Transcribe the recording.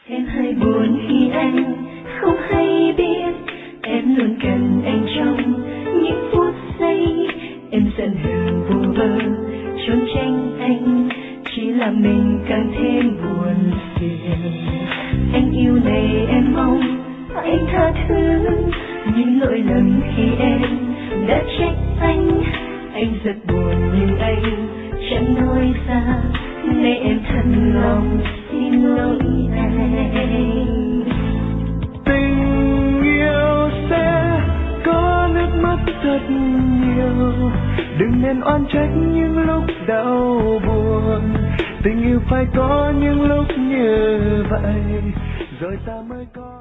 Em hơi buồn khi anh không hay biết, em luôn cần anh trong những phút giây. Em giận hờn vô vơ trốn tránh anh, chỉ làm mình càng thêm buồn phiền. Anh yêu này em mong anh tha thứ những lỗi lầm khi em đã trách anh. Anh rất buồn nhưng anh chẳng nói ra, nay em thật lòng xin lỗi anh. Tình yêu sẽ có nước mắt thật nhiều, đừng nên oán trách những lúc đau buồn. Tình yêu phải có những lúc như vậy, rồi ta mới có